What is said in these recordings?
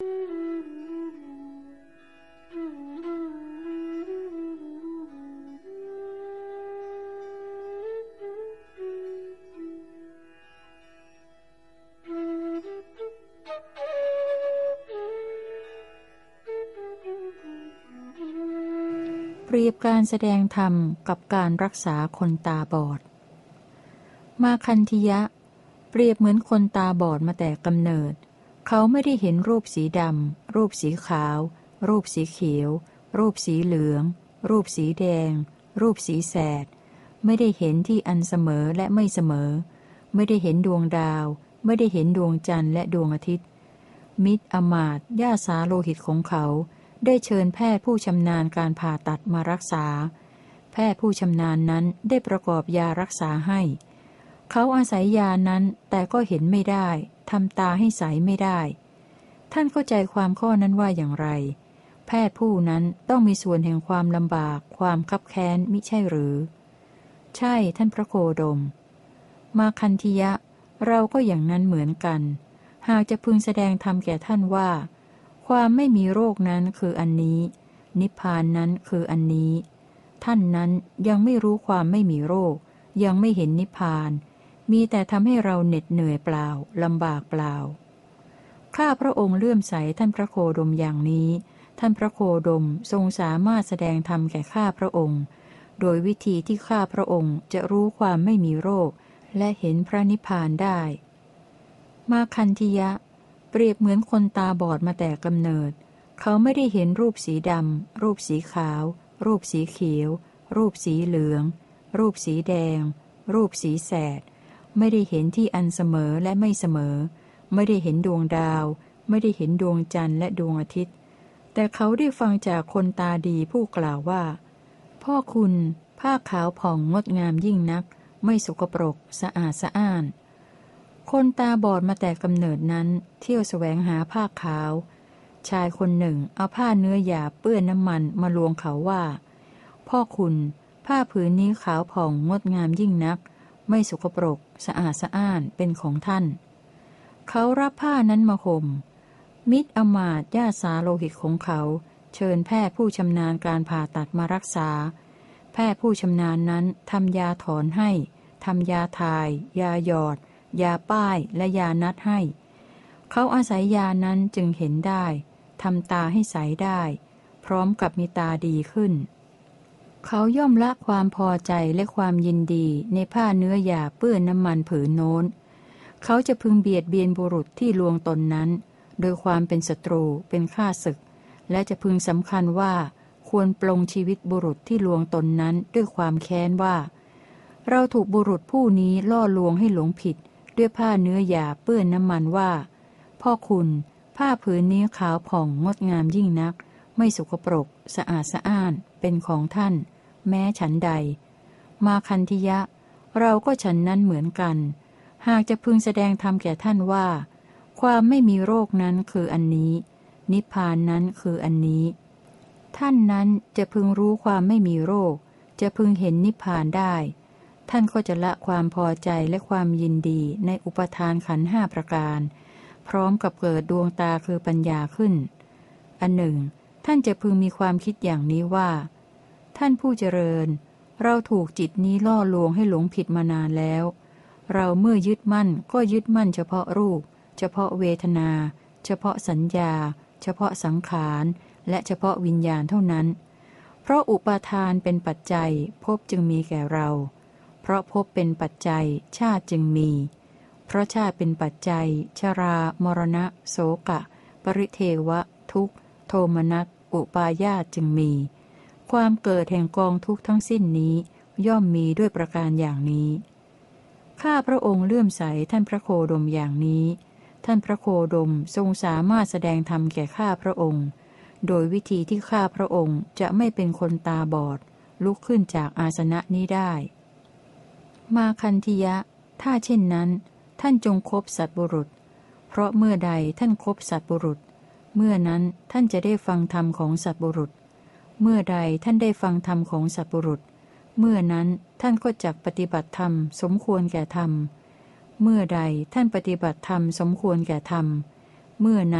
เปรียบการแสดงธรรมกับการรักษาคนตาบอดมาคันธิยะเปรียบเหมือนคนตาบอดมาแต่กำเนิดเขาไม่ได้เห็นรูปสีดำรูปสีขาวรูปสีเขียวรูปสีเหลืองรูปสีแดงรูปสีแสดไม่ได้เห็นที่อันเสมอและไม่เสมอไม่ได้เห็นดวงดาวไม่ได้เห็นดวงจันทร์และดวงอาทิตย์มิตรอมาตย์ญาติสาโลหิตของเขาได้เชิญแพทย์ผู้ชำนาญการผ่าตัดมารักษาแพทย์ผู้ชำนาญนั้นได้ประกอบยารักษาให้เขาอาศัยยานั้นแต่ก็เห็นไม่ได้ทำตาให้ใสไม่ได้ท่านเข้าใจความข้อนั้นว่าอย่างไรแพทย์ผู้นั้นต้องมีส่วนแห่งความลำบากความคับแค้นมิใช่หรือใช่ท่านพระโคดมมาคันธิยะเราก็อย่างนั้นเหมือนกันหากจะพึงแสดงธรรมแก่ท่านว่าความไม่มีโรคนั้นคืออันนี้นิพพานนั้นคืออันนี้ท่านนั้นยังไม่รู้ความไม่มีโรคยังไม่เห็นนิพพานมีแต่ทำให้เราเหน็ดเหนื่อยเปล่าลำบากเปล่าข้าพระองค์เลื่อมใสท่านพระโคดมอย่างนี้ท่านพระโคดมทรงสามารถแสดงธรรมแก่ข้าพระองค์โดยวิธีที่ข้าพระองค์จะรู้ความไม่มีโรคและเห็นพระนิพพานได้มาคันธิยะเปรียบเหมือนคนตาบอดมาแต่กำเนิดเขาไม่ได้เห็นรูปสีดำรูปสีขาวรูปสีเขียวรูปสีเหลืองรูปสีแดงรูปสีแสดไม่ได้เห็นที่อันเสมอและไม่เสมอไม่ได้เห็นดวงดาวไม่ได้เห็นดวงจันทร์และดวงอาทิตย์แต่เขาได้ฟังจากคนตาดีผู้กล่าวว่าพ่อคุณผ้าขาวผ่องงดงามยิ่งนักไม่สกปรกสะอาดสะอ้านคนตาบอดมาแต่กำเนิดนั้นเที่ยวแสวงหาผ้าขาวชายคนหนึ่งเอาผ้าเนื้อหยาบเปื้อนน้ำมันมาลวงเขาว่าพ่อคุณผ้าผืนนี้ขาวผ่องงดงามยิ่งนักไม่สกปรกสะอาดสะอ้านเป็นของท่านเขารับผ้านั้นมาห่มมิตรอมาตย์ญาติสาโลหิตของเขาเชิญแพทย์ผู้ชำนาญการผ่าตัดมารักษาแพทย์ผู้ชำนาญนั้นทำยาถอนให้ทำยาทายยาหยอดยาป้ายและยานัดให้เขาอาศัยยานั้นจึงเห็นได้ทำตาให้ใสได้พร้อมกับมีตาดีขึ้นเขาย่อมละความพอใจและความยินดีในผ้าเนื้อหยาเปื้อนน้ำมันผืนโน้นเขาจะพึงเบียดเบียนบุรุษที่ลวงตนนั้นโดยความเป็นศัตรูเป็นข้าศึกและจะพึงสำคัญว่าควรปลงชีวิตบุรุษที่ลวงตนนั้นด้วยความแค้นว่าเราถูกบุรุษผู้นี้ล่อลวงให้หลงผิดด้วยผ้าเนื้อหยาเปื้อนน้ำมันว่าพ่อคุณผ้าผืนนี้ขาวผ่องงดงามยิ่งนักไม่สกปรกสะอาดสะอ้านเป็นของท่านแม้ฉันใดมาคันธิยะเราก็ฉันนั้นเหมือนกันหากจะพึงแสดงธรรมแก่ท่านว่าความไม่มีโรคนั้นคืออันนี้นิพพานนั้นคืออันนี้ท่านนั้นจะพึงรู้ความไม่มีโรคจะพึงเห็นนิพพานได้ท่านก็จะละความพอใจและความยินดีในอุปทานขันธ์ห้าประการพร้อมกับเกิดดวงตาคือปัญญาขึ้นอันหนึ่งท่านจะพึงมีความคิดอย่างนี้ว่าท่านผู้เจริญเราถูกจิตนี้ล่อลวงให้หลงผิดมานานแล้วเราเมื่อยึดมั่นก็ยึดมั่นเฉพาะรูปเฉพาะเวทนาเฉพาะสัญญาเฉพาะสังขารและเฉพาะวิญญาณเท่านั้นเพราะอุปาทานเป็นปัจจัยภพจึงมีแก่เราเพราะภพเป็นปัจจัยชาติจึงมีเพราะชาติเป็นปัจจัยชรามรณะโสกะปริเทวะทุกข์โทมนัสอุปาญาตจึงมีความเกิดแห่งกองทุกข์ทั้งสิ้นนี้ย่อมมีด้วยประการอย่างนี้ข้าพระองค์เลื่อมใสท่านพระโคดมอย่างนี้ท่านพระโคดมทรงสามารถแสดงธรรมแก่ข้าพระองค์โดยวิธีที่ข้าพระองค์จะไม่เป็นคนตาบอดลุกขึ้นจากอาสนะนี้ได้มาคันธิยะถ้าเช่นนั้นท่านจงคบสัตบุรุษเพราะเมื่อใดท่านคบสัตบุรุษเมื่อนั้นท่านจะได้ฟังธรรมของสัตบุรุษเมื่อใดท่านได้ฟังธรรมของสัตบุรุษเมื่อนั้นท่านก็จักปฏิบัติธรรมสมควรแก่ธรรมเมื่อใดท่านปฏิบัติธรรมสมควรแก่ธรรมเมื่อนั้น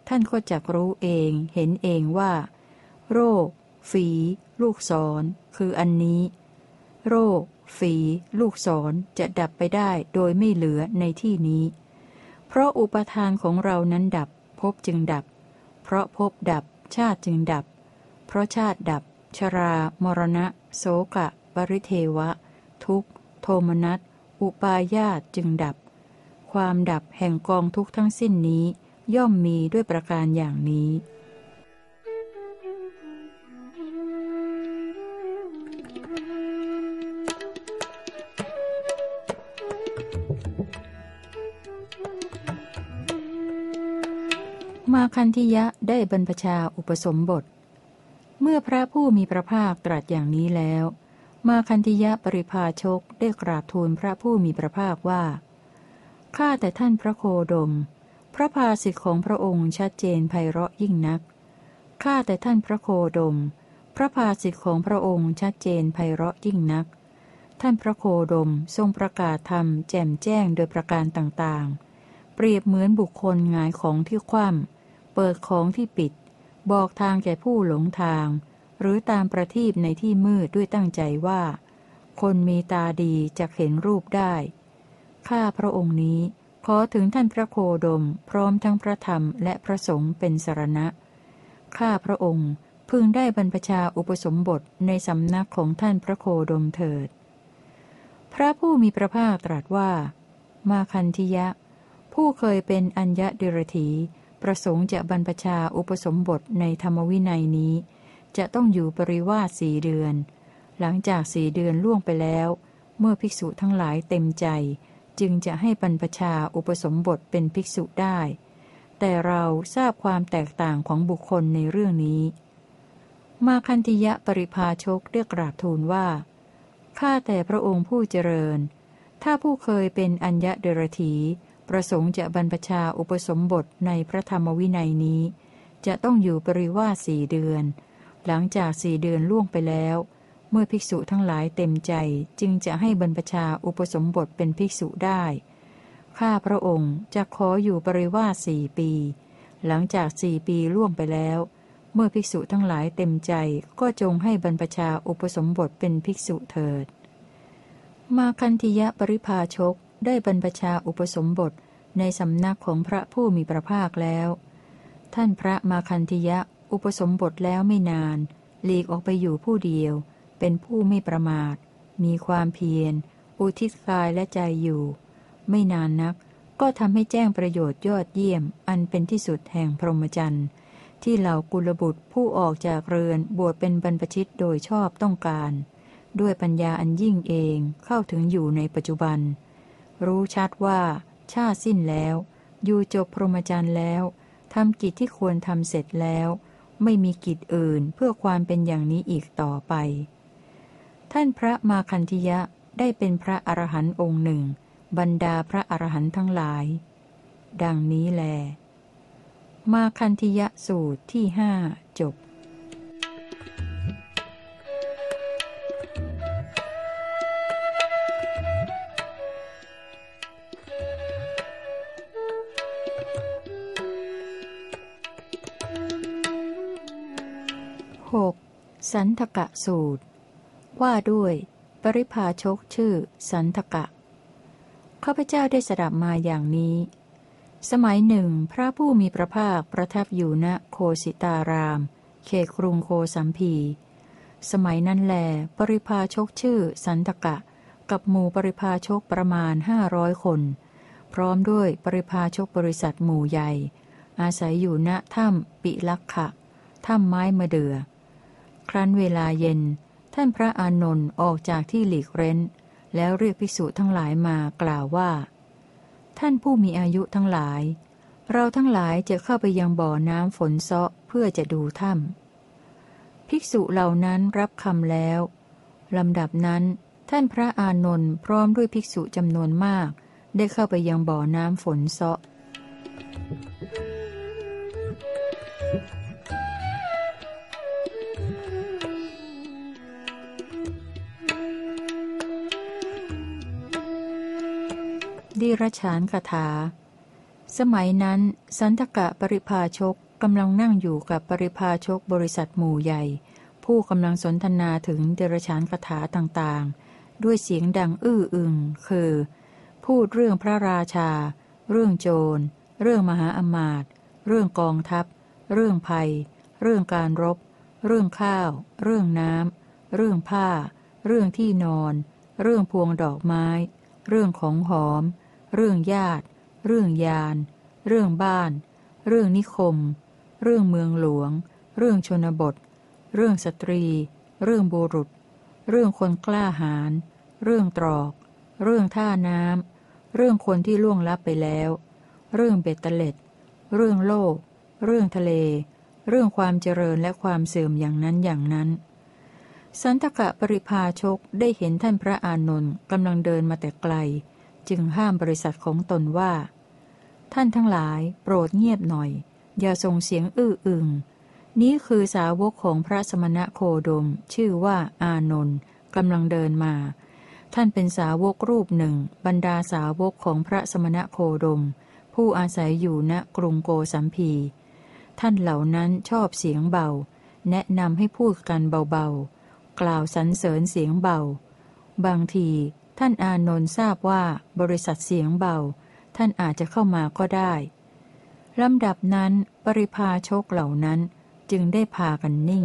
ท่านก็จักรู้เองเห็นเองว่า โรค ฝี ลูกศรคืออันนี้ โรค ฝี ลูกศรจะดับไปได้โดยไม่เหลือในที่นี้ เพราะอุปทานของเรานั้นดับภพจึงดับ เพราะภพดับชาติจึงดับ เพราะชาติดับชรา มรณะ โสกะ ปริเทวะ ทุกข์ โทมนัส อุปาญาตจึงดับ ความดับแห่งกองทุกข์ทั้งสิ้นนี้ย่อมมีด้วยประการอย่างนี้มาคันธิยะได้บรรพชาอุปสมบทเมื่อพระผู้มีพระภาคตรัสอย่างนี้แล้วมาคันธิยะปริภาชกได้กราบทูลพระผู้มีพระภาคว่าข้าแต่ท่านพระโคดมพระภาสิทธิของพระองค์ชัดเจนไพเราะยิ่งนักข้าแต่ท่านพระโคดมพระภาสิทธิของพระองค์ชัดเจนไพเราะยิ่งนักท่านพระโคดมทรงประกาศธรรมแจ่มแจ้งโดยประการต่างๆเปรียบเหมือนบุคคลหงายของที่คว่ำเปิดของที่ปิดบอกทางแก่ผู้หลงทางหรือตามประทีปในที่มืดด้วยตั้งใจว่าคนมีตาดีจะเห็นรูปได้ข้าพระองค์นี้ขอถึงท่านพระโคดมพร้อมทั้งพระธรรมและพระสงฆ์เป็นสรณะข้าพระองค์พึงได้บรรพชาอุปสมบทในสำนักของท่านพระโคดมเถิดพระผู้มีพระภาคตรัสว่ามาคันธิยะผู้เคยเป็นอัญญดิรถีประสงค์จะบรรพชาอุปสมบทในธรรมวินัยนี้จะต้องอยู่ปริวาส4 เดือนหลังจาก4 เดือนล่วงไปแล้วเมื่อภิกษุทั้งหลายเต็มใจจึงจะให้บรรพชาอุปสมบทเป็นภิกษุได้แต่เราทราบความแตกต่างของบุคคลในเรื่องนี้มาคันธิยะปริภาชกได้กราบทูลว่าข้าแต่พระองค์ผู้เจริญถ้าผู้เคยเป็นอัญญเดรถีประสงค์จะบรรพชาอุปสมบทในพระธรรมวินัยนี้จะต้องอยู่ปริวาส4 เดือนหลังจาก4 เดือนล่วงไปแล้วเมื่อภิกษุทั้งหลายเต็มใจจึงจะให้บรรพชาอุปสมบทเป็นภิกษุได้ข้าพระองค์จะขออยู่ปริวาส4 ปีหลังจาก4 ปีล่วงไปแล้วเมื่อภิกษุทั้งหลายเต็มใจก็จงให้บรรพชาอุปสมบทเป็นภิกษุเถิดมาคันธิยะปริภาชกได้บรรพชาอุปสมบทในสำนักของพระผู้มีพระภาคแล้วท่านพระมาคันธิยะอุปสมบทแล้วไม่นานหลีกออกไปอยู่ผู้เดียวเป็นผู้ไม่ประมาทมีความเพียรอุทิศกายและใจอยู่ไม่นานนักก็ทำให้แจ้งประโยชน์ยอดเยี่ยมอันเป็นที่สุดแห่งพรหมจรรย์ที่เหล่ากุลบุตรผู้ออกจากเรือนบวชเป็นบรรพชิตโดยชอบต้องการด้วยปัญญาอันยิ่งเองเข้าถึงอยู่ในปัจจุบันรู้ชัดว่าชาติสิ้นแล้วอยู่จบพรหมจรรย์แล้วทำกิจที่ควรทำเสร็จแล้วไม่มีกิจอื่นเพื่อความเป็นอย่างนี้อีกต่อไปท่านพระมาคันธิยะได้เป็นพระอรหันต์องค์หนึ่งบรรดาพระอรหันต์ทั้งหลายดังนี้แลมาคันธิยะสูตรที่5จบ6. สันทกะสูตรว่าด้วยปริภาชกชื่อสันทกะข้าพเจ้าได้สดับมาอย่างนี้สมัยหนึ่งพระผู้มีพระภาคประทับอยู่ณโคสิตารามเขตกรุงโคสัมพีสมัยนั้นแลปริภาชกชื่อสันทกะกับหมู่ปริภาชกประมาณ500 คนพร้อมด้วยปริภาชกบริษัทหมู่ใหญ่อาศัยอยู่ณถ้ำปิลักขะถ้ำไม้มะเดื่อครั้นเวลาเย็นท่านพระอานนท์ออกจากที่หลีกเร้นแล้วเรียกภิกษุทั้งหลายมากล่าวว่าท่านผู้มีอายุทั้งหลายเราทั้งหลายจะเข้าไปยังบ่อน้ำฝนเซาะเพื่อจะดูถ้ำภิกษุเหล่านั้นรับคำแล้วลำดับนั้นท่านพระอานนท์พร้อมด้วยภิกษุจำนวนมากได้เข้าไปยังบ่อน้ำฝนเซาะดิรฉานคถาสมัยนั้นสันทกะปริภาชกกำลังนั่งอยู่กับปริภาชกบริษัทหมู่ใหญ่ผู้กำลังสนทนาถึงเดรัจฉานคาถาต่างๆด้วยเสียงดังอื้ออึงคือพูดเรื่องพระราชาเรื่องโจรเรื่องมหาอมาตย์เรื่องกองทัพเรื่องภัยเรื่องการรบเรื่องข้าวเรื่องน้ำเรื่องผ้าเรื่องที่นอนเรื่องพวงดอกไม้เรื่องของหอมเรื่องญาติเรื่องยานเรื่องบ้านเรื่องนิคมเรื่องเมืองหลวงเรื่องชนบทเรื่องสตรีเรื่องบุรุษเรื่องคนกล้าหาญเรื่องตรอกเรื่องท่าน้ำเรื่องคนที่ล่วงลับไปแล้วเรื่องเบ็ดเตล็ดเรื่องโลกเรื่องทะเลเรื่องความเจริญและความเสื่อมอย่างนั้นอย่างนั้นสันทกะปริภาชกได้เห็นท่านพระอานนท์กำลังเดินมาแต่ไกลจึงห้ามบริษัทของตนว่าท่านทั้งหลายโปรดเงียบหน่อยอย่าส่งเสียงอื้ออึงนี้คือสาวกของพระสมณโคดมชื่อว่าอานนท์กำลังเดินมาท่านเป็นสาวกรูปหนึ่งบรรดาสาวกของพระสมณโคดมผู้อาศัยอยู่ณกรุงโกสัมพีท่านเหล่านั้นชอบเสียงเบาแนะนำให้พูดกันเบาๆกล่าวสรรเสริญเสียงเบาบางทีท่านอานนท์ทราบว่าบริษัทเสียงเบาท่านอาจจะเข้ามาก็ได้ลำดับนั้นปริภาชกเหล่านั้นจึงได้พากันนิ่ง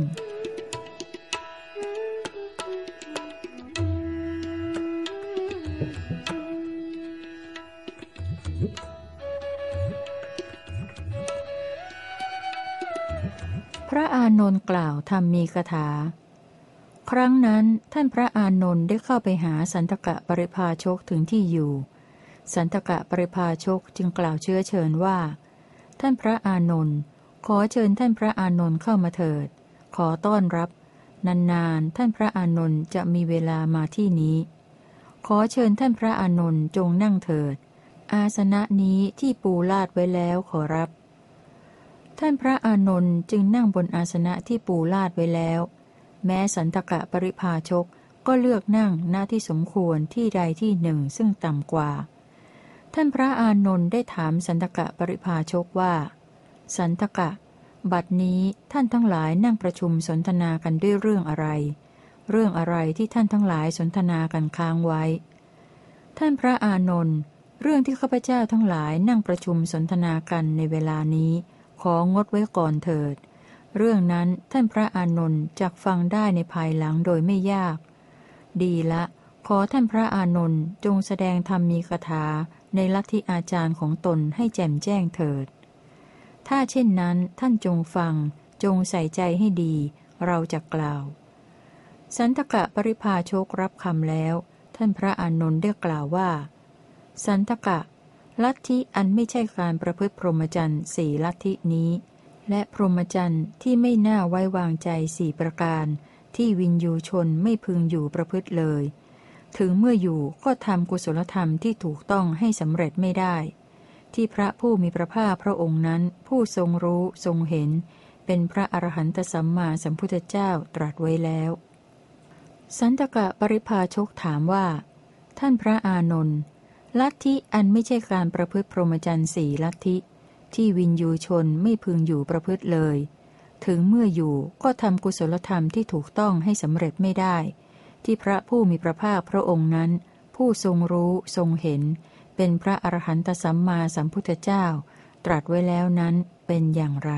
พระอานนท์กล่าวธรรมมีคาถาครั้งนั้นท่านพระอานนท์ได้เข้าไปหาสันทกะปริภาชกถึงที่อยู่สันทกะปริภาชกจึงกล่าวเชื้อเชิญว่าท่านพระอานนท์ขอเชิญท่านพระอานนท์เข้ามาเถิดขอต้อนรับนานๆท่านพระอานนท์จะมีเวลามาที่นี้ขอเชิญท่านพระอานนท์จงนั่งเถิดอาสนะนี้ที่ปูลาดไว้แล้วขอรับท่านพระอานนท์จึงนั่งบนอาสนะที่ปูลาดไว้แล้วแม้สันทกะปริภาชกก็เลือกนั่งหน้าที่สมควรที่ใดที่หนึ่งซึ่งต่ำกว่าท่านพระอานนท์ได้ถามสันทกะปริภาชกว่าสันทกะบัดนี้ท่านทั้งหลายนั่งประชุมสนทนากันด้วยเรื่องอะไรเรื่องอะไรที่ท่านทั้งหลายสนทนากันค้างไว้ท่านพระอานนท์เรื่องที่ข้าพเจ้าทั้งหลายนั่งประชุมสนทนากันในเวลานี้ของดไว้ก่อนเถิดเรื่องนั้นท่านพระอานนท์จักฟังได้ในภายหลังโดยไม่ยากดีละขอท่านพระอานนท์จงแสดงธรรมมีคาถาในลัทธิอาจารย์ของตนให้แจ่มแจ้งเถิดถ้าเช่นนั้นท่านจงฟังจงใส่ใจให้ดีเราจะกล่าวสันทกะปริภาชกรับคำแล้วท่านพระอานนท์ได้กล่าวว่าสันทกะลัทธิอันไม่ใช่การประพฤติพรหมจรรย์สี่ลัทธินี้และพรหมจรรย์ที่ไม่น่าไว้วางใจสี่ประการที่วินยูชนไม่พึงอยู่ประพฤติเลยถึงเมื่ออยู่ก็ทำกุศลธรรมที่ถูกต้องให้สำเร็จไม่ได้ที่พระผู้มีพระภาคพระองค์นั้นผู้ทรงรู้ทรงเห็นเป็นพระอรหันตสัมมาสัมพุทธเจ้าตรัสไว้แล้วสันทกะปริภาชกถามว่าท่านพระอานนท์ลัทธิอันไม่ใช่การประพฤติพรหมจรรย์สี่ลัทธิที่วินยูชนไม่พึงอยู่ประพฤติเลยถึงเมื่ออยู่ก็ทำกุศลธรรมที่ถูกต้องให้สำเร็จไม่ได้ที่พระผู้มีพระภาคพระองค์นั้นผู้ทรงรู้ทรงเห็นเป็นพระอรหันตสัมมาสัมพุทธเจ้าตรัสไว้แล้วนั้นเป็นอย่างไร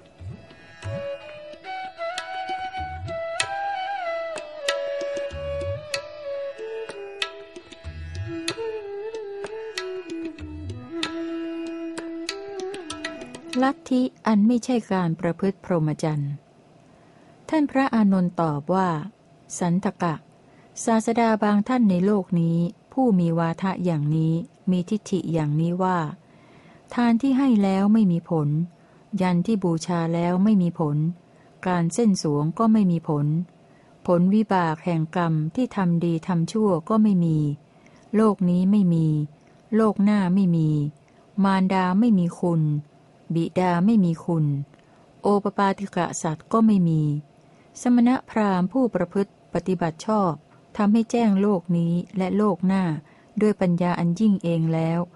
ลัทธิอันไม่ใช่การประพฤติพรหมจรรย์ท่านพระอานนท์ตอบว่าสันทกะศาสดาบางท่านในโลกนี้ผู้มีวาทะอย่างนี้มีทิฏฐิอย่างนี้ว่าทานที่ให้แล้วไม่มีผลยันที่บูชาแล้วไม่มีผลการเส้นสวงก็ไม่มีผลผลวิบากแห่งกรรมที่ทำดีทำชั่วก็ไม่มีโลกนี้ไม่มีโลกหน้าไม่มีมารดาไม่มีคุณบิดาไม่มีคุณโอปปาติกะสัตว์ก็ไม่มีสมณพราหมณ์ผู้ประพฤติปฏิบัติชอบทำให้แจ้งโลกนี้และโลกหน้าด้วยปัญญาอันยิ่งเองแล้ว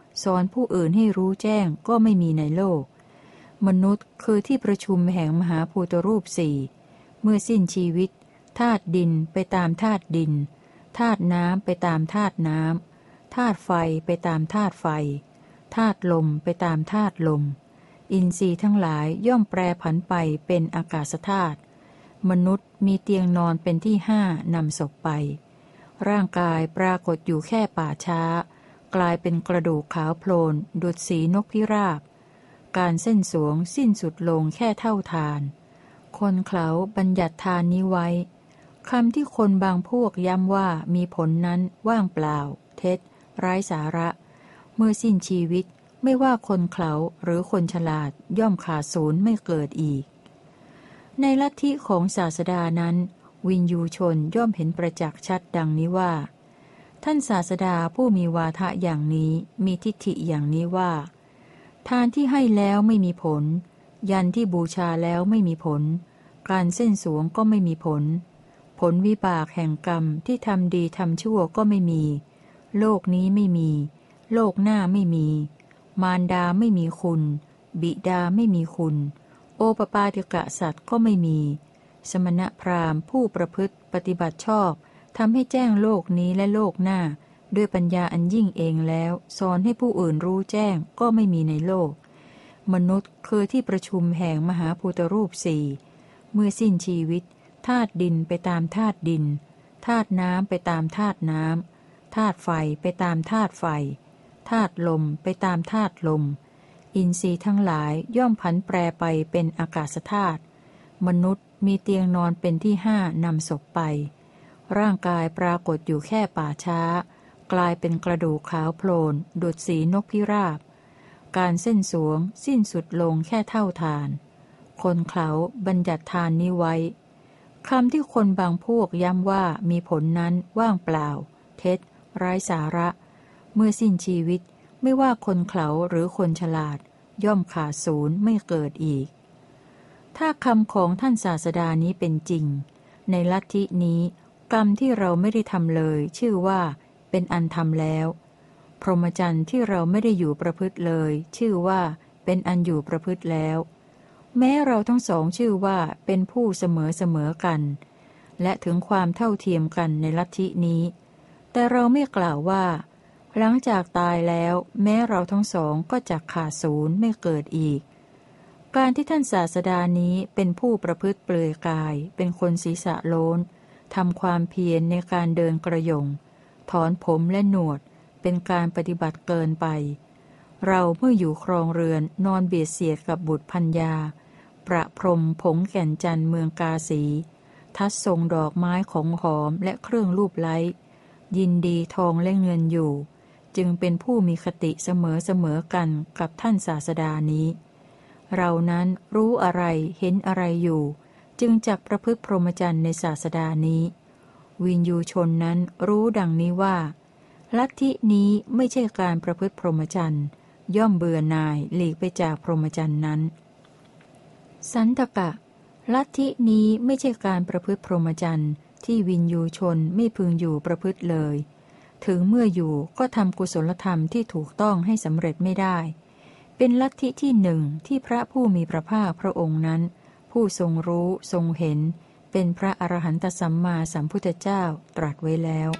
สอนผู้อื่นให้รู้แจ้งก็ไม่มีในโลกมนุษย์คือที่ประชุมแห่งมหาภูตรูปสี่เมื่อสิ้นชีวิตธาตุดินไปตามธาตุดินธาตุน้ำไปตามธาตุน้ำธาตุไฟไปตามธาตุไฟธาตุลมไปตามธาตุลมอินทรีย์ทั้งหลายย่อมแปรผันไปเป็นอากาศธาตุมนุษย์มีเตียงนอนเป็นที่5นำศพไปร่างกายปรากฏอยู่แค่ป่าช้ากลายเป็นกระดูกขาวโพลนดุจสีนกพิราบการเส้นสวงสิ้นสุดลงแค่เท่าทานคนเขาบัญญัติทานนี้ไว้คำที่คนบางพวกย้ำว่ามีผลนั้นว่างเปล่าเท็จไร้สาระเมื่อสิ้นชีวิตไม่ว่าคนเขาหรือคนฉลาดย่อมขาดศูนย์ไม่เกิดอีกในลัทธิของศาสดานั้นวินยูชนย่อมเห็นประจักษ์ชัดดังนี้ว่าท่านศาสดาผู้มีวาทะอย่างนี้มีทิฏฐิอย่างนี้ว่าทานที่ให้แล้วไม่มีผลยันที่บูชาแล้วไม่มีผลการเส้นสวงก็ไม่มีผลผลวิบากแห่งกรรมที่ทำดีทำชั่วก็ไม่มีโลกนี้ไม่มีโลกหน้าไม่มีมารดาไม่มีคุณบิดาไม่มีคุณโอปปาติกะสัตว์ก็ไม่มีสมณพราหมณ์ผู้ประพฤติปฏิบัติชอบทำให้แจ้งโลกนี้และโลกหน้าด้วยปัญญาอันยิ่งเองแล้วสอนให้ผู้อื่นรู้แจ้งก็ไม่มีในโลกมนุษย์คือที่ประชุมแห่งมหาภูตรูปสี่เมื่อสิ้นชีวิตธาตุดินไปตามธาตุดินธาตุน้ำไปตามธาตุน้ำธาตุไฟไปตามธาตุไฟธาตุลมไปตามธาตุลมอินทรีย์ทั้งหลายย่อมผันแปรไปเป็นอากาศธาตุมนุษย์มีเตียงนอนเป็นที่5นำศพไปร่างกายปรากฏอยู่แค่ป่าช้ากลายเป็นกระดูกขาวโพลนดุจสีนกพิราบการเส้นสวงสิ้นสุดลงแค่เท่าทานคนเขาบัญญัติทานนี้ไว้คำที่คนบางพวกย้ำว่ามีผลนั้นว่างเปล่าเท็จไร้สาระเมื่อสิ้นชีวิตไม่ว่าคนเขาหรือคนฉลาดย่อมขาดศูนย์ไม่เกิดอีกถ้าคำของท่านศาสดานี้เป็นจริงในลัทธินี้กรรมที่เราไม่ได้ทำเลยชื่อว่าเป็นอันทำแล้วพรหมจรรย์ที่เราไม่ได้อยู่ประพฤติเลยชื่อว่าเป็นอันอยู่ประพฤติแล้วแม้เราทั้งสองชื่อว่าเป็นผู้เสมอกันและถึงความเท่าเทียมกันในลัทธินี้แต่เราไม่กล่าวว่าหลังจากตายแล้วแม้เราทั้งสองก็จะขาดศูนย์ไม่เกิดอีกการที่ท่านศาสดานี้เป็นผู้ประพฤติเปลือยกายเป็นคนศีรษะโล้นทำความเพียรในการเดินกระยงถอนผมและหนวดเป็นการปฏิบัติเกินไปเราเมื่ออยู่ครองเรือนนอนเบียดเสียดกับบุตรภรรยาประพรมผงแก่นจันทร์เมืองกาสีทัดทรงดอกไม้ของหอมและเครื่องรูปไล้ยินดีทองและเงินอยู่จึงเป็นผู้มีคติเสมอกันกับท่านศาสดานี้เรานั้นรู้อะไรเห็นอะไรอยู่จึงจักประพฤติพรหมจรรย์ในศาสดานี้วินยูชนนั้นรู้ดังนี้ว่าลัทธินี้ไม่ใช่การประพฤติพรหมจรรย์ย่อมเบื่อหน่ายหลีกไปจากพรหมจรรย์นั้นสันตกะลัทธินี้ไม่ใช่การประพฤติพรหมจรรย์ที่วินยูชนไม่พึงอยู่ประพฤติเลยถึงเมื่ออยู่ก็ทำกุศลธรรมที่ถูกต้องให้สำเร็จไม่ได้เป็นลัทธิที่หนึ่งที่พระผู้มีพระภาคพระองค์นั้นผู้ทรงรู้ทรงเห็นเป็นพระอรหันตสัมมาสัมพุทธเจ้าตรัสไว้แล้ว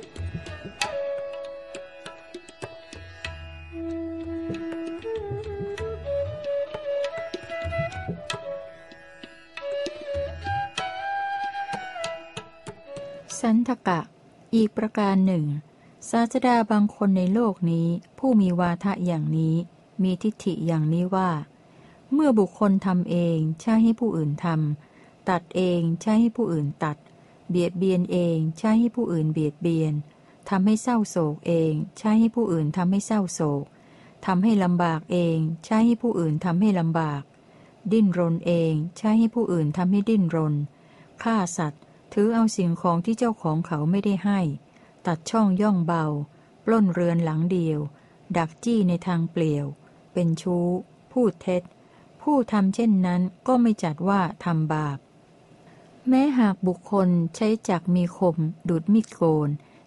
สันทกะอีกประการหนึ่งศาสดาบางคนในโลกนี้ผู้มีวาทะอย่างนี้มีทิฏฐิอย่างนี้ว่าเมื่อบุคคลทำเองใช้ให้ผู้อื่นทำตัดเองใช้ให้ผู้อื่นตัดเบียดเบียนเองใช้ให้ผู้อื่นเบียดเบียนทำให้เศร้าโศกเองใช้ให้ผู้อื่นทำให้เศร้าโศกทำให้ลำบากเองใช้ให้ผู้อื่นทำให้ลำบากดิ้นรนเองใช้ให้ผู้อื่นทำให้ดิ้นรนฆ่าสัตว์ถือเอาสิ่งของที่เจ้าของเขาไม่ได้ให้ตัดช่องย่องเบาปล้นเรือนหลังเดียวดักจี้ในทางเปลี่ยวเป็นชู้พูดเท็จผู้ทำเช่นนั้นก็ไม่จัดว่าทำบาปแม้หากบุคคลใช้จักมีคมดุจมีดโกน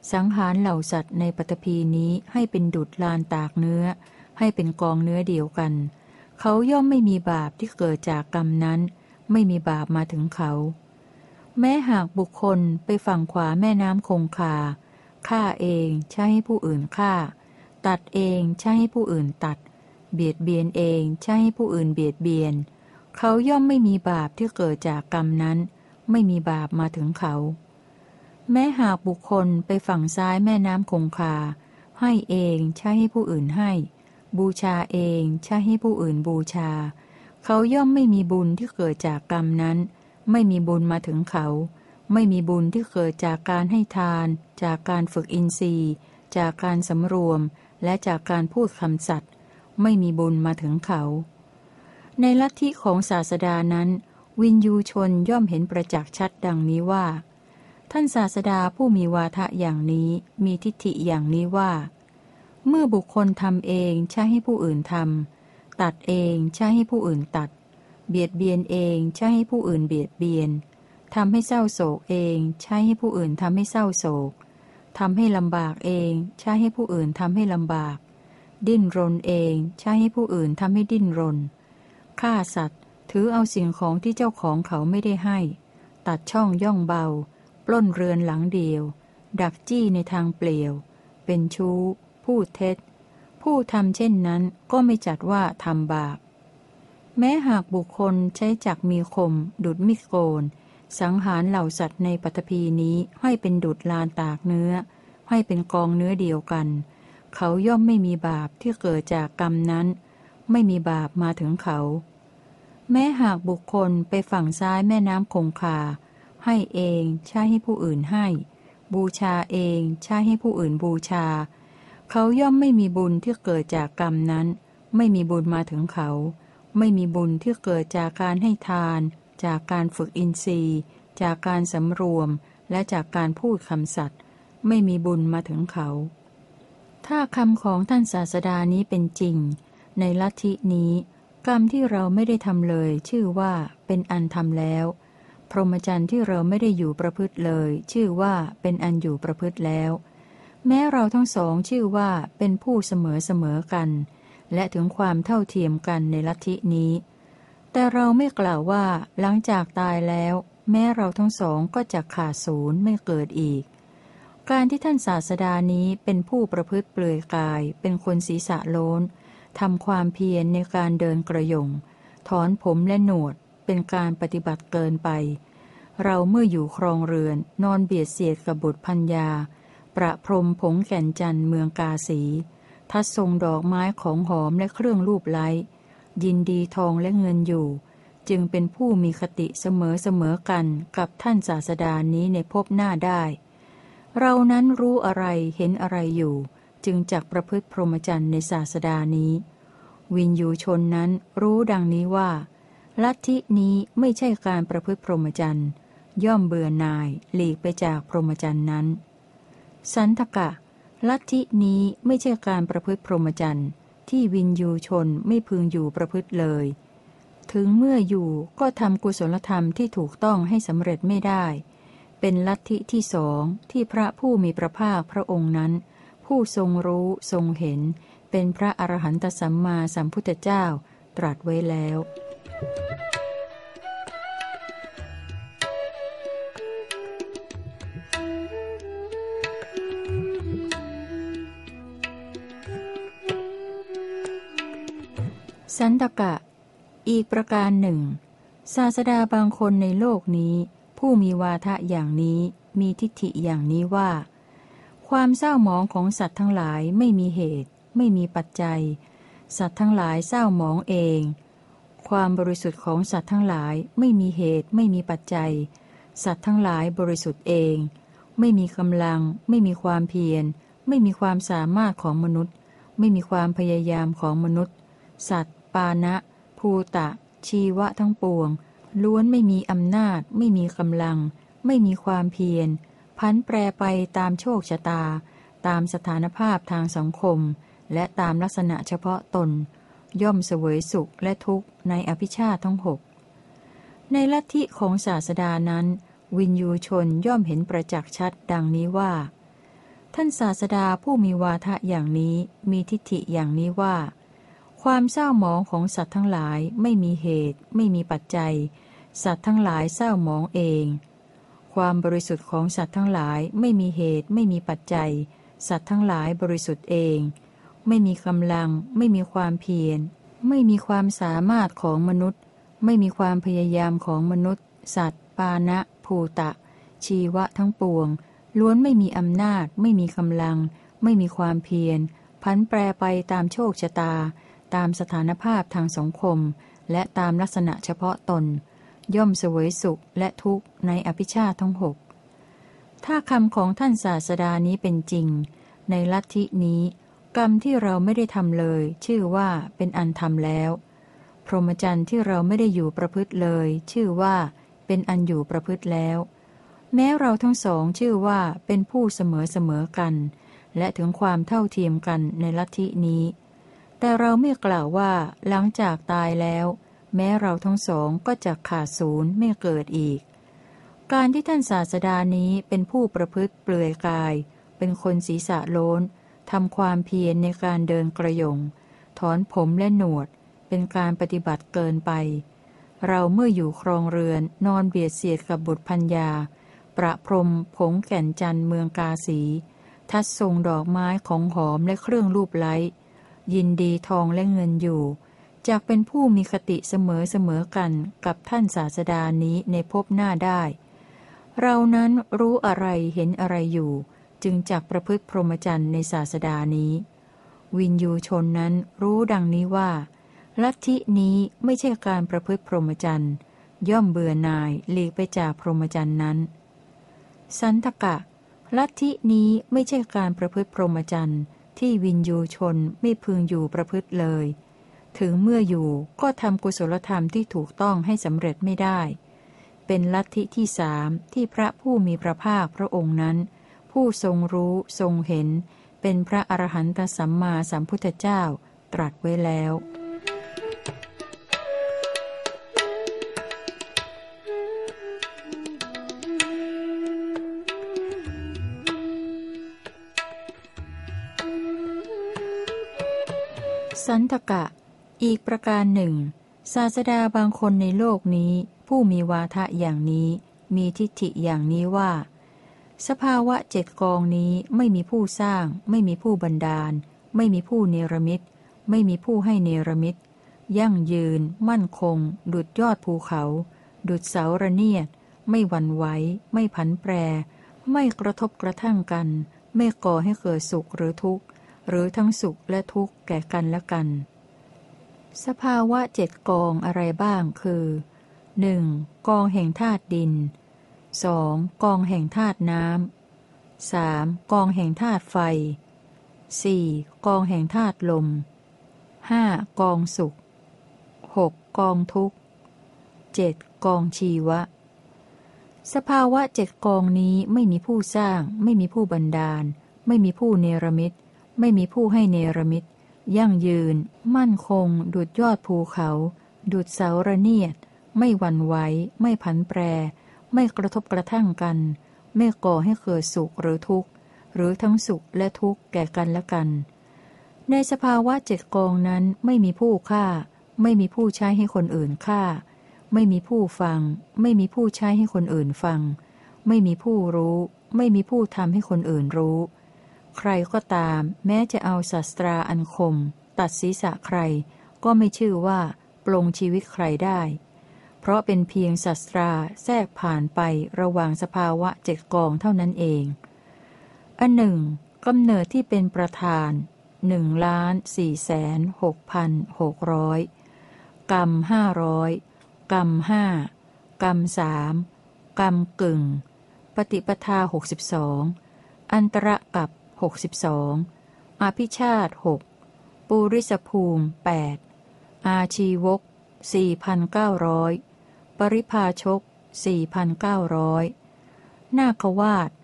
สังหารเหล่าสัตว์ในปฐพีนี้ให้เป็นดุจลานตากเนื้อให้เป็นกองเนื้อเดียวกันเขาย่อมไม่มีบาปที่เกิดจากกรรมนั้นไม่มีบาปมาถึงเขาแม้หากบุคคลไปฝั่งขวาแม่น้ำคงคาฆ่าเองใช้ให้ผู้อื่นฆ่าตัดเองใช้ให้ผู้อื่นตัดเบียดเบียนเองใช้ให้ผู้อื่นเบียดเบียนเขาย่อมไม่มีบาปที่เกิดจากกรรมนั้นไม่มีบาปมาถึงเขาแม้หากบุคคลไปฝั่งซ้ายแม่น้ำคงคาให้เองใช้ให้ผู้อื่นให้บูชาเองใช้ให้ผู้อื่นบูชาเขาย่อมไม่มีบุญที่เกิดจากกรรมนั้นไม่มีบุญมาถึงเขาไม่มีบุญที่เกิดจากการให้ทานจากการฝึกอินทรีย์จากการสำรวมและจากการพูดคำสัตย์ไม่มีบุญมาถึงเขาในลัทธิของศาสดานั้นวินยูชนย่อมเห็นประจักษ์ชัดดังนี้ว่าท่านศาสดาผู้มีวาทะอย่างนี้มีทิฏฐิอย่างนี้ว่าเมื่อบุคคลทำเองใช้ให้ผู้อื่นทำตัดเองใช้ให้ผู้อื่นตัดเบียดเบียนเองใช้ให้ผู้อื่นเบียดเบียนทำให้เศร้าโศกเองใช้ให้ผู้อื่นทำให้เศร้าโศกทำให้ลำบากเองใช้ให้ผู้อื่นทำให้ลำบากดิ้นรนเองใช้ให้ผู้อื่นทำให้ดิ้นรนฆ่าสัตว์ถือเอาสิ่งของที่เจ้าของเขาไม่ได้ให้ตัดช่องย่องเบาปล้นเรือนหลังเดียวดักจี้ในทางเปลี่ยวเป็นชู้พูดเท็จผู้ทำเช่นนั้นก็ไม่จัดว่าทำบาปแม้หากบุคคลใช้จักรมีคมดุจมิดโกนสังหารเหล่าสัตว์ในปฐพีนี้ให้เป็นดุจลานตากเนื้อให้เป็นกองเนื้อเดียวกันเขาย่อมไม่มีบาปที่เกิดจากกรรมนั้นไม่มีบาปมาถึงเขาแม้หากบุคคลไปฝั่งซ้ายแม่น้ำคงคาให้เองใช้ให้ผู้อื่นให้บูชาเองใช้ให้ผู้อื่นบูชาเขาย่อมไม่มีบุญที่เกิดจากกรรมนั้นไม่มีบุญมาถึงเขาไม่มีบุญที่เกิดจากการให้ทานจากการฝึกอินทรีย์จากการสำรวมและจากการพูดคำสัตย์ไม่มีบุญมาถึงเขาถ้าคำของท่านศาสดานี้เป็นจริงในลัทธินี้กรรมที่เราไม่ได้ทำเลยชื่อว่าเป็นอันทำแล้วพรหมจรรย์ที่เราไม่ได้อยู่ประพฤติเลยชื่อว่าเป็นอันอยู่ประพฤติแล้วแม้เราทั้งสองชื่อว่าเป็นผู้เสมอกันและถึงความเท่าเทียมกันในลัทธินี้แต่เราไม่กล่าวว่าหลังจากตายแล้วแม้เราทั้งสองก็จะขาดศูนย์ไม่เกิดอีกการที่ท่านศาสดานี้เป็นผู้ประพฤติเปลือยกายเป็นคนศีรษะโล้นทำความเพียรในการเดินกระยงถอนผมและหนวดเป็นการปฏิบัติเกินไปเราเมื่ออยู่ครองเรือนนอนเบียดเสียดกับบุตรพัญญาประพรมผงแก่นจันทร์เมืองกาสีทัดทรงดอกไม้ของหอมและเครื่องลูบไล้ยินดีทองและเงินอยู่จึงเป็นผู้มีคติเสมอกันกับท่านศาสดานี้ในภพหน้าได้เรานั้นรู้อะไรเห็นอะไรอยู่จึงจักประพฤติพรหมจรรย์ในศาสดานี้วินยูชนนั้นรู้ดังนี้ว่าลัทธินี้ไม่ใช่การประพฤติพรหมจรรย์ย่อมเบื่อหน่ายหลีกไปจากพรหมจรรย์นั้นสันทกะลัทธินี้ไม่ใช่การประพฤติพรหมจรรย์ที่วินยูชนไม่พึงอยู่ประพฤติเลยถึงเมื่ออยู่ก็ทำกุศลธรรมที่ถูกต้องให้สำเร็จไม่ได้เป็นลัทธิที่สองที่พระผู้มีพระภาคพระองค์นั้นผู้ทรงรู้ทรงเห็นเป็นพระอรหันตสัมมาสัมพุทธเจ้าตรัสไว้แล้วสันตกะอีกประการหนึ่งศาสดาบางคนในโลกนี้ผู้มีวาทะอย่างนี้มีทิฏฐิอย่างนี้ว่าความเศร้าหมองของสัตว์ทั้งหลายไม่มีเหตุไม่มีปัจจัยสัตว์ทั้งหลายเศร้าหมองเองความบริสุทธิ์ของสัตว์ทั้งหลายไม่มีเหตุไม่มีปัจจัยสัตว์ทั้งหลายบริสุทธิ์เองไม่มีกำลังไม่มีความเพียรไม่มีความสามารถของมนุษย์ไม่มีความพยายามของมนุษย์สัตว์ปานะภูตะชีวะทั้งปวงล้วนไม่มีอำนาจไม่มีกำลังไม่มีความเพียรพันแปรไปตามโชคชะตาตามสถานภาพทางสังคมและตามลักษณะเฉพาะตนย่อมเสวยสุขและทุกข์ในอภิชาติทั้งหกในลัทธิของศาสดานั้นวินยูชนย่อมเห็นประจักษ์ชัดดังนี้ว่าท่านศาสดาผู้มีวาทะอย่างนี้มีทิฏฐิอย่างนี้ว่า ความเศร้าหมองของสัตว์ทั้งหลายไม่มีเหตุไม่มีปัจจัยสัตว์ทั้งหลายเศร้าหมองเองความบริสุทธิ์ของสัตว์ทั้งหลายไม่มีเหตุไม่มีปัจจัยสัตว์ทั้งหลายบริสุทธิ์เองไม่มีกำลังไม่มีความเพียรไม่มีความสามารถของมนุษย์ไม่มีความพยายามของมนุษย์สัตว์ปานะภูตะชีวะทั้งปวงล้วนไม่มีอำนาจไม่มีกำลังไม่มีความเพียรพันแปรไปตามโชคชะตาตามสถานภาพทางสังคมและตามลักษณะเฉพาะตนย่อมเสวยสุขและทุกข์ในอภิชาติทั้งหกถ้าคำของท่านศาสดานี้เป็นจริงในลัทธินี้กรรมที่เราไม่ได้ทำเลยชื่อว่าเป็นอันทำแล้วพรหมจรรย์ที่เราไม่ได้อยู่ประพฤติเลยชื่อว่าเป็นอันอยู่ประพฤติแล้วแม้เราทั้งสองชื่อว่าเป็นผู้เสมอกันและถึงความเท่าเทียมกันในลัทธินี้แต่เราไม่กล่าวว่าหลังจากตายแล้วแม้เราทั้งสองก็จะขาดศูนย์ไม่เกิดอีกการที่ท่านศาสดานี้เป็นผู้ประพฤติเปลือยกายเป็นคนศีรษะโล้นทำความเพียรในการเดินกระยงถอนผมและหนวดเป็นการปฏิบัติเกินไปเราเมื่ออยู่ครองเรือนนอนเบียดเสียดกับบุตรพัญญาประพรมผงแก่นจันทร์เมืองกาสีทัดทรงดอกไม้ของหอมและเครื่องรูปไล้ยินดีทองและเงินอยู่จากเป็นผู้มีคติเสมอกันกับท่านศาสดานี้ในภพหน้าได้เรานั้นรู้อะไรเห็นอะไรอยู่จึงจักประพฤติพรหมจรรย์ในศาสดานี้วินยูชนนั้นรู้ดังนี้ว่าลัทธินี้ไม่ใช่การประพฤติพรหมจรรย์ย่อมเบื่อหน่ายหลีกไปจากพรหมจรรย์นั้นสันตกะลัทธินี้ไม่ใช่การประพฤติพรหมจรรย์ที่วินยูชนไม่พึงอยู่ประพฤติเลยถึงเมื่ออยู่ก็ทำกุศลธรรมที่ถูกต้องให้สำเร็จไม่ได้เป็นลัทธิที่สามที่พระผู้มีพระภาคพระองค์นั้นผู้ทรงรู้ทรงเห็นเป็นพระอรหันตสัมมาสัมพุทธเจ้าตรัสไว้แล้วสันตกะอีกประการหนึ่งศาสดาบางคนในโลกนี้ผู้มีวาทะอย่างนี้มีทิฏฐิอย่างนี้ว่าสภาวะเจ็ดกองนี้ไม่มีผู้สร้างไม่มีผู้บันดาลไม่มีผู้เนรมิตไม่มีผู้ให้เนรมิตยั่งยืนมั่นคงดุจยอดภูเขาดุจเสาระเนียดไม่หวั่นไหวไม่ผันแปรไม่กระทบกระทั่งกันไม่ก่อให้เกิดสุขหรือทุกข์หรือทั้งสุขและทุกข์แก่กันและกันสภาวะเจ็ดกองอะไรบ้างคือ 1. กองแห่งธาตุดิน 2. กองแห่งธาตุน้ำ 3. กองแห่งธาตุไฟ 4. กองแห่งธาตุลม 5. กองสุข 6. กองทุกข์ 7. กองชีวะสภาวะเจ็ดกองนี้ไม่มีผู้สร้างไม่มีผู้บันดาลไม่มีผู้เนรมิตไม่มีผู้ให้เนรมิตยั่งยืนมั่นคงดุจยอดภูเขาดุจเสาระเนียดไม่หวั่นไหวไม่ผันแปรไม่กระทบกระทั่งกันไม่ก่อให้เกิดสุขหรือทุกข์หรือทั้งสุขและทุกข์แก่กันและกันในสภาวะเจ็ดกองนั้นไม่มีผู้ฆ่าไม่มีผู้ใช้ให้คนอื่นฆ่าไม่มีผู้ฟังไม่มีผู้ใช้ให้คนอื่นฟังไม่มีผู้รู้ไม่มีผู้ทำให้คนอื่นรู้ใครก็ตามแม้จะเอาศัตราอันคมตัดศีรษะใครก็ไม่ชื่อว่าปลงชีวิตใครได้เพราะเป็นเพียงศัตราแทรกผ่านไประหว่างสภาวะเจ็ดกองเท่านั้นเองอันหนึ่งกำเนิดที่เป็นประธาน1,446,600 กรรม500กรรม5กรรม3กรรมกึ่งปฏิปทา62อันตรกับ62อภิชาติ6ปุริสภูมิ8อาชีวก4,900ปริภาชก4,900นาควาส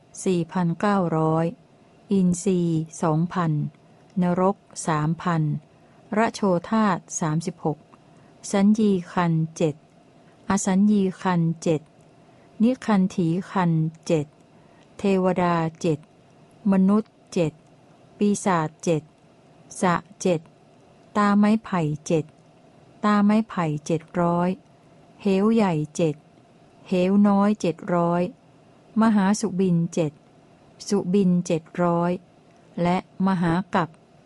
4,900อินทรี2,000นรก3,000ระโชธาตุ36สัญญีคัน7อสัญญีคัน7นิคันถีคัน7เทวดา7มนุษย์ 7ปีศาจ7สะ7ตาไม้ไผ่7ตาไม้ไผ่700เหวใหญ่7เหวน้อย700มหาสุบิน7สุบิน700และมหากัป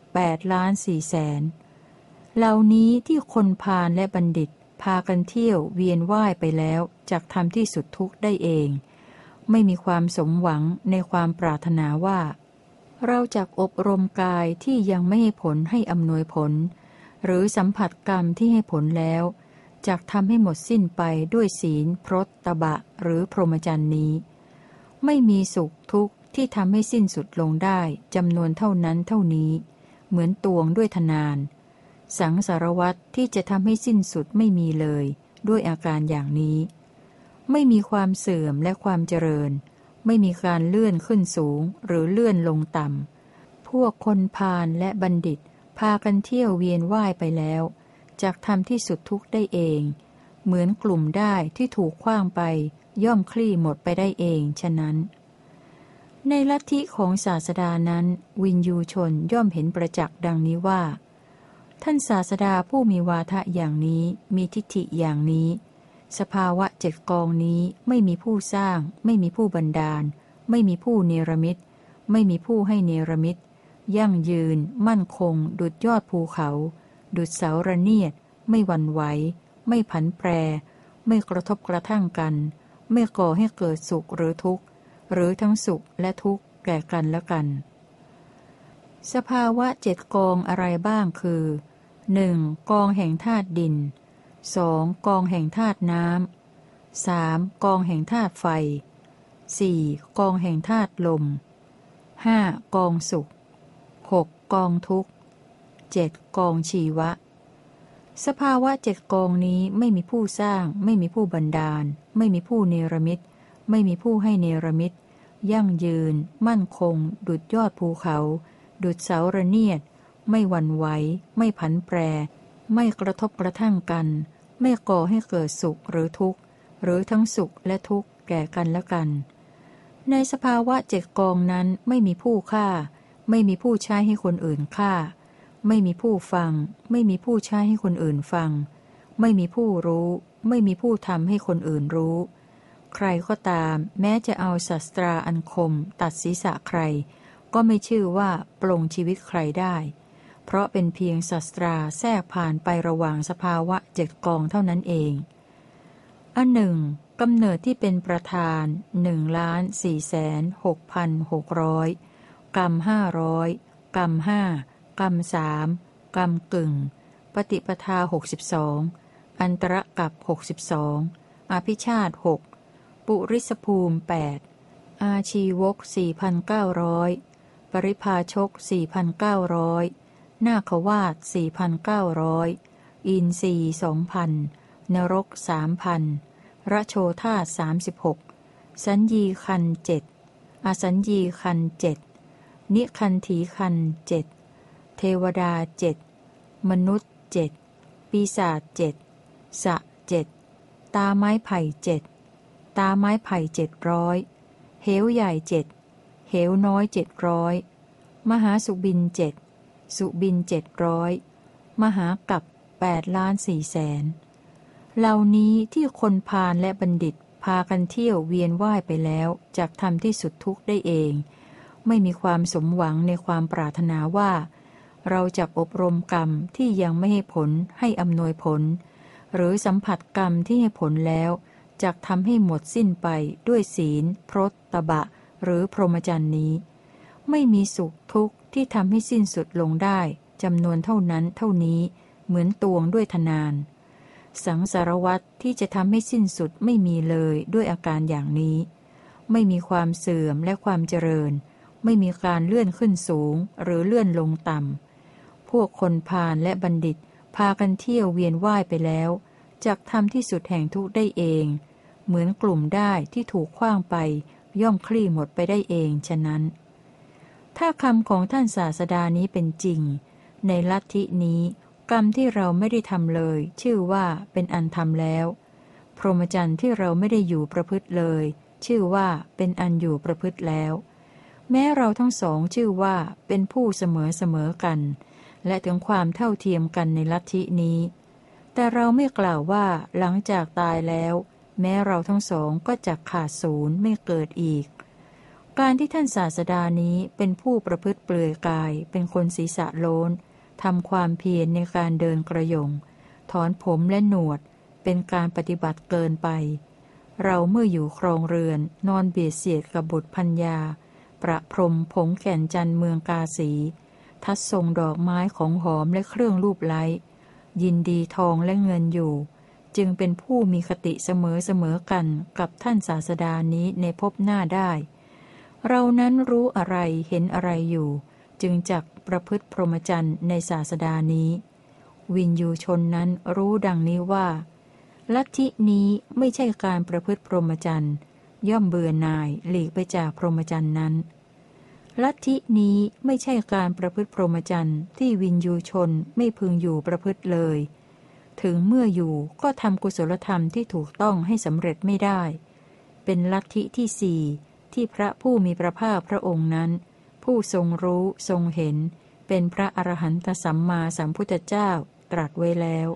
8,400,000เหล่านี้ที่คนพาลและบัณฑิตพากันเที่ยวเวียนว่ายไปแล้วจักทำที่สุดทุกข์ได้เองไม่มีความสมหวังในความปรารถนาว่าเราจักอบรมกายที่ยังไม่ให้ผลให้อำนวยผลหรือสัมผัสกรรมที่ให้ผลแล้วจักทำให้หมดสิ้นไปด้วยศีลพรตตบะหรือพรหมจรรย์นี้ไม่มีสุขทุกข์ที่ทำให้สิ้นสุดลงได้จำนวนเท่านั้นเท่านี้เหมือนตวงด้วยธนานสังสารวัฏที่จะทำให้สิ้นสุดไม่มีเลยด้วยอาการอย่างนี้ไม่มีความเสื่อมและความเจริญไม่มีการเลื่อนขึ้นสูงหรือเลื่อนลงต่ำพวกคนพาลและบัณฑิตพากันเที่ยวเวียนว่ายไปแล้วจักทำที่สุดทุกข์ได้เองเหมือนกลุ่มได้ที่ถูกขว้างไปย่อมคลี่หมดไปได้เองฉะนั้นในลัทธิของศาสดานั้นวินยูชนย่อมเห็นประจักษ์ดังนี้ว่าท่านศาสดาผู้มีวาทะอย่างนี้มีทิฏฐิอย่างนี้สภาวะ7กองนี้ไม่มีผู้สร้างไม่มีผู้บันดาลไม่มีผู้เนรมิตไม่มีผู้ให้เนรมิตยั่งยืนมั่นคงดุจยอดภูเขาดุจเสาระเนียดไม่หวั่นไหวไม่ผันแปรไม่กระทบกระทั่งกันไม่ก่อให้เกิดสุขหรือทุกข์หรือทั้งสุขและทุกข์แก่กันและกันสภาวะ7กองอะไรบ้างคือ 1. กองแห่งธาตุดิน 2. กองแห่งธาตุน้ำ 3. กองแห่งธาตุไฟ 4. กองแห่งธาตุลม 5. กองสุข 6. กองทุกข์ 7. กองชีวะสภาวะ7กองนี้ไม่มีผู้สร้างไม่มีผู้บันดาลไม่มีผู้เนรมิตไม่มีผู้ให้เนรมิตยั่งยืนมั่นคงดุจยอดภูเขาดุจเสาระเนียดไม่หวั่นไหวไม่ผันแปรไม่กระทบกระทั่งกันไม่ก่อให้เกิดสุขหรือทุกข์หรือทั้งสุขและทุกข์แก่กันและกันในสภาวะ7กองนั้นไม่มีผู้ฆ่าไม่มีผู้ใช้ให้คนอื่นฆ่าไม่มีผู้ฟังไม่มีผู้ใช้ให้คนอื่นฟังไม่มีผู้รู้ไม่มีผู้ทำให้คนอื่นรู้ใครก็ตามแม้จะเอาศัสตราอันคมตัดศีรษะใครก็ไม่ชื่อว่าปลงชีวิตใครได้เพราะเป็นเพียงศัสตราแทรกผ่านไประหว่างสภาวะ7กองเท่านั้นเองอันหนึ่งกำเนิดที่เป็นประธาน 1,406,600 กรรม500กรรม5กรรม3กรรมกึ่งปฏิปทา62อันตรกับ62อภิชาติ6ปุริสภูมิ8อาชีวก 4,900 ปริภาชก 4,900 นาควาส 4,900 อินทรีย์ 2,000 นรก 3,000 ระโชธาตุ36สัญญีคัน7อสัญญีคัน7นิคันถีคัน7เทวดา7มนุษย์7ปีศาจ7สะ7ตาไม้ไผ่7ตาไม้ไผ่700เหวใหญ่7เหวน้อย700มหาสุบิน7สุบิน700มหากัป8,400,000เหล่านี้ที่คนพาลและบัณฑิตพากันเที่ยวเวียนว่ายไปแล้วจักทำที่สุดทุกข์ได้เองไม่มีความสมหวังในความปรารถนาว่าเราจักอบรมกรรมที่ยังไม่ให้ผลให้อำนวยผลหรือสัมผัสกรรมที่ให้ผลแล้วจักทำให้หมดสิ้นไปด้วยศีลพรตตบะหรือพรหมจรรย์นี้ไม่มีสุขทุกข์ที่ทำให้สิ้นสุดลงได้จำนวนเท่านั้นเท่านี้เหมือนตวงด้วยธนานสังสารวัฏที่จะทำให้สิ้นสุดไม่มีเลยด้วยอาการอย่างนี้ไม่มีความเสื่อมและความเจริญไม่มีการเลื่อนขึ้นสูงหรือเลื่อนลงต่ำพวกคนพาลและบัณฑิตพากันเที่ยวเวียนว่ายไปแล้วจักทำที่สุดแห่งทุกข์ได้เองเหมือนกลุ่มได้ที่ถูกขว้างไปย่อมคลี่หมดไปได้เองฉะนั้นถ้าคำของท่านศาสดานี้เป็นจริงในลัทธินี้กรรมที่เราไม่ได้ทำเลยชื่อว่าเป็นอันทำแล้วพรหมจรรย์ที่เราไม่ได้อยู่ประพฤติเลยชื่อว่าเป็นอันอยู่ประพฤติแล้วแม้เราทั้งสองชื่อว่าเป็นผู้เสมอกันและถึงความเท่าเทียมกันในลัทธินี้แต่เราไม่กล่าวว่าหลังจากตายแล้วแม้เราทั้งสองก็จะขาดศูนย์ไม่เกิดอีกการที่ท่านศาสดานี้เป็นผู้ประพฤติเปลือยกายเป็นคนศีรษะโล้นทำความเพียรในการเดินกระยงถอนผมและหนวดเป็นการปฏิบัติเกินไปเราเมื่ออยู่ครองเรือนนอนเบียดเสียดกับบุตรภรรยาประพรมผงแก่นจันเมืองกาสีทัดทรงดอกไม้ของหอมและเครื่องรูปไล้ยินดีทองและเงินอยู่จึงเป็นผู้มีคติเสมอกันกับท่านศาสดานี้ในภพหน้าได้เรานั้นรู้อะไรเห็นอะไรอยู่จึงจักประพฤติพรหมจรรย์ในศาสดานี้วินยูชนนั้นรู้ดังนี้ว่าลัทธินี้ไม่ใช่การประพฤติพรหมจรรย์ย่อมเบื่อหน่ายหลีกไปจากพรหมจรรย์นั้นลัทธินี้ไม่ใช่การประพฤติพรหมจรรย์ที่วินยูชนไม่พึงอยู่ประพฤติเลยถึงเมื่ออยู่ก็ทำกุศลธรรมที่ถูกต้องให้สำเร็จไม่ได้เป็นลัทธิที่สี่ที่พระผู้มีพระภาคพระองค์นั้นผู้ทรงรู้ทรงเห็นเป็นพระอรหันตสัมมาสัมพุทธเจ้าตรัสไว้แล้ว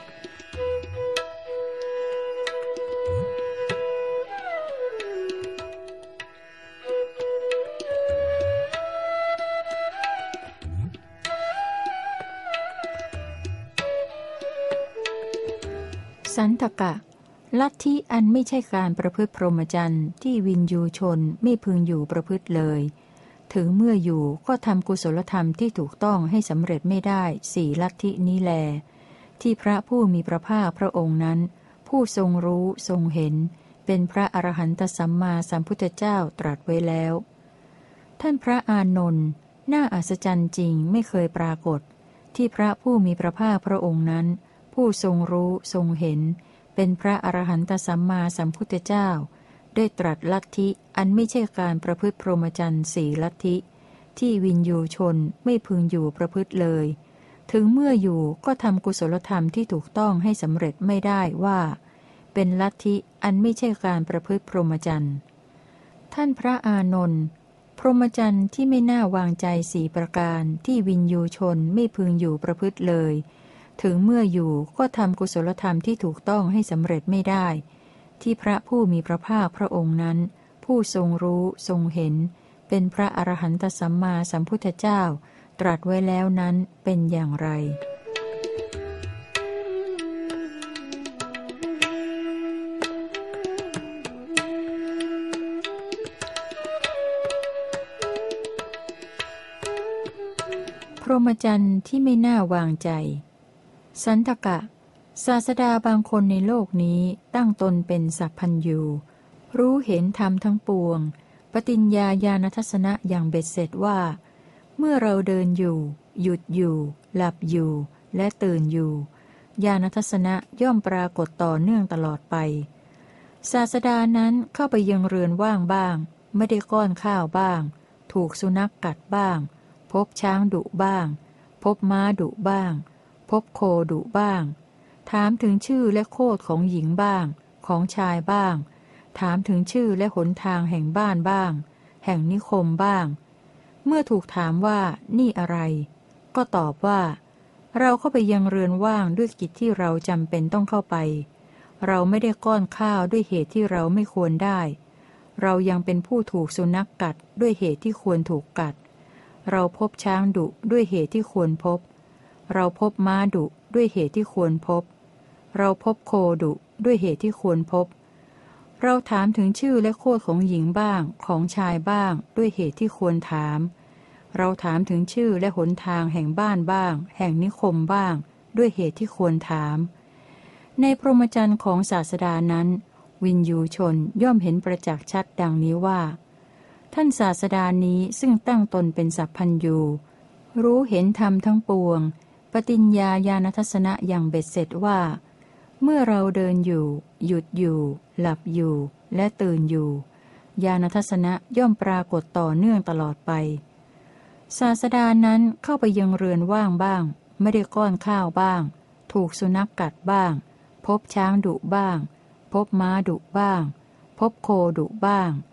สันตกะลัทธิอันไม่ใช่การประพฤติพรหมจรรย์ที่วินยูชนไม่พึงอยู่ประพฤติเลยถึงเมื่ออยู่ก็ทำกุศลธรรมที่ถูกต้องให้สำเร็จไม่ได้สี่ลัทธินี้แลที่พระผู้มีพระภาคพระองค์นั้นผู้ทรงรู้ทรงเห็นเป็นพระอรหันตสัมมาสัมพุทธเจ้าตรัสไว้แล้วท่านพระอานนท์น่าอัศจรรย์จริงไม่เคยปรากฏที่พระผู้มีพระภาคพระองค์นั้นผู้ทรงรู้ทรงเห็นเป็นพระอรหันตสัมมาสัมพุทธเจ้าได้ตรัสลัทธิอันไม่ใช่การประพฤติพรหมจรรย์สี่ลัทธิที่วินยูชนไม่พึงอยู่ประพฤติเลยถึงเมื่ออยู่ก็ทำกุศลธรรมที่ถูกต้องให้สำเร็จไม่ได้ว่าเป็นลัทธิอันไม่ใช่การประพฤติพรหมจรรย์ท่านพระอานนท์พรหมจรรย์ที่ไม่น่าวางใจสี่ประการที่วินยูชนไม่พึงอยู่ประพฤติเลยถึงเมื่ออยู่ก็ทำกุศลธรรมที่ถูกต้องให้สำเร็จไม่ได้ที่พระผู้มีพระภาคพระองค์นั้นผู้ทรงรู้ทรงเห็นเป็นพระอรหันตสัมมาสัมพุทธเจ้าตรัสไว้แล้วนั้นเป็นอย่างไรพรหมจรรย์ที่ไม่น่าวางใจสันตกะศาสดาบางคนในโลกนี้ตั้งตนเป็นสัพพัญญูรู้เห็นธรรมทั้งปวงปฏิญญาญาณทัศนะอย่างเบ็ดเสร็จว่าเมื่อเราเดินอยู่หยุดอยู่หลับอยู่และตื่นอยู่ญาณทัศนะย่อมปรากฏต่อเนื่องตลอดไปศาสดานั้นเข้าไปยังเรือนว่างบ้างไม่ได้ก้อนข้าวบ้างถูกสุนัขกัดบ้างพบช้างดุบ้างพบม้าดุบ้างพบโคดุบ้างถามถึงชื่อและโคดของหญิงบ้างของชายบ้างถามถึงชื่อและหนทางแห่งบ้านบ้างแห่งนิคมบ้างเมื่อถูกถามว่านี่อะไรก็ตอบว่าเราเข้าไปยังเรือนว่างด้วยกิจที่เราจำเป็นต้องเข้าไปเราไม่ได้ก้อนข้าวด้วยเหตุที่เราไม่ควรได้เรายังเป็นผู้ถูกสุนัขกัดด้วยเหตุที่ควรถูกกัดเราพบช้างดุด้วยเหตุที่ควรพบเราพบม้าดุด้วยเหตุที่ควรพบเราพบโคดุด้วยเหตุที่ควรพบเราถามถึงชื่อและโคดของหญิงบ้างของชายบ้างด้วยเหตุที่ควรถามเราถามถึงชื่อและหนทางแห่งบ้านบ้างแห่งนิคมบ้างด้วยเหตุที่ควรถามในพรหมจรรย์ของศาสดานั้นวินยูชนย่อมเห็นประจักษ์ชัดดังนี้ว่าท่านศาสดานี้ซึ่งตั้งตนเป็นสัพพัญญูรู้เห็นธรรมทั้งปวงปฏิญญาญาณทัศนะอย่างเบ็ดเสร็จว่าเมื่อเราเดินอยู่หยุดอยู่หลับอยู่และตื่นอยู่ญาณทัศนะย่อมปรากฏต่อเนื่องตลอดไปศาสดานั้นเข้าไปยังเรือนว่างบ้างไม่ได้ก้อนข้าวบ้างถูกสุนัขกัดบ้างพบช้างดุบ้างพบม้าดุบ้างพบโคดุบ้าง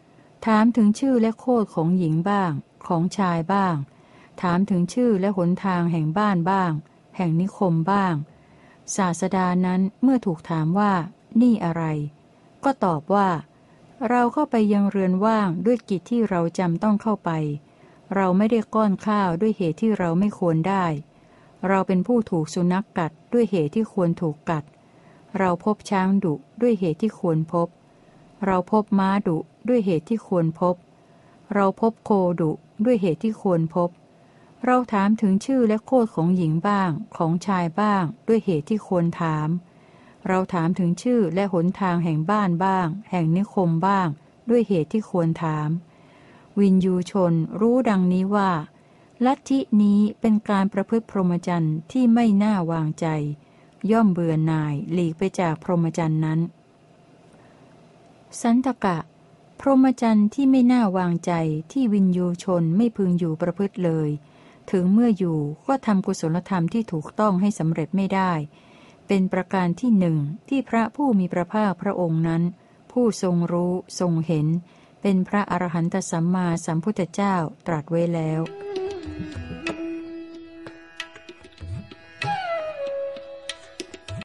ถามถึงชื่อและโคดของหญิงบ้างของชายบ้างถามถึงชื่อและหนทางแห่งบ้านบ้างแห่งนิคมบ้างศาสดานั้นเมื่อถูกถามว่านี่อะไรก็ตอบว่าเราเข้าไปยังเรือนว่างด้วยกิจที่เราจำต้องเข้าไปเราไม่ได้ก้อนข้าวด้วยเหตุที่เราไม่ควรได้เราเป็นผู้ถูกสุนัขกัดด้วยเหตุที่ควรถูกกัดเราพบช้างดุด้วยเหตุที่ควรพบเราพบม้าดุด้วยเหตุที่ควรพบเราพบโคดุด้วยเหตุที่ควรพบเราถามถึงชื่อและโคดของหญิงบ้างของชายบ้างด้วยเหตุที่ควรถามเราถามถึงชื่อและหนทางแห่งบ้านบ้างแห่งนิคมบ้างด้วยเหตุที่ควรถามวินยูชนรู้ดังนี้ว่าลัทธินี้เป็นการประพฤติพรหมจรรย์ที่ไม่น่าวางใจย่อมเบื่อหน่ายหลีกไปจากพรหมจรรย์นั้นสันตกะพรหมจรรย์ที่ไม่น่าวางใจที่วินยูชนไม่พึงอยู่ประพฤติเลยถึงเมื่ออยู่ก็ทำกุศลธรรมที่ถูกต้องให้สำเร็จไม่ได้เป็นประการที่หนึ่งที่พระผู้มีพระภาคพระองค์นั้นผู้ทรงรู้ทรงเห็นเป็นพระอรหันตสัมมาสัมพุทธเจ้าตรัสไว้แล้ว